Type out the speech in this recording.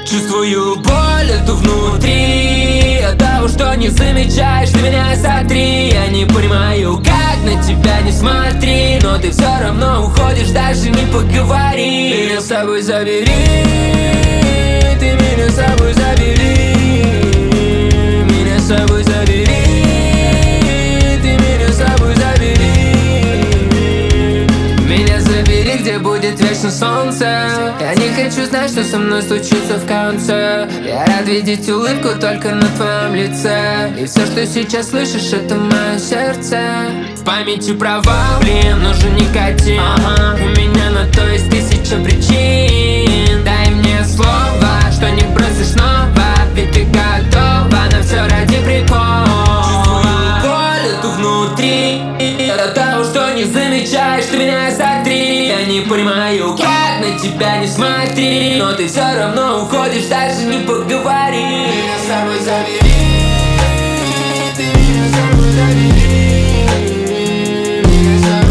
Чувствую боль эту внутри от того, что не замечаешь, ты меня сотри. Я не понимаю, как на тебя не смотри, но ты все равно уходишь, даже не поговори. Меня с собой забери, ты меня с собой забери. Меня с собой забери, ты меня с собой забери. Меня забери, где будет вечно солнце. Я не хочу знать, что со мной случится в конце. Я рад видеть улыбку только на твоем лице. И все, что сейчас слышишь, это мое сердце. В памяти провал, блин, нужен никотин. У меня на то есть 1000 причин. Дай мне слово, что не бросишь снова, ведь ты готова на все ради прикола. Чувствую боль эту внутри от того, что не замечаешь, ты меня сотри. Я не понимаю, как на тебя не смотри, но ты все равно уходишь, даже не поговори. Меня с собой забери, ты меня с собой забери. Меня с собой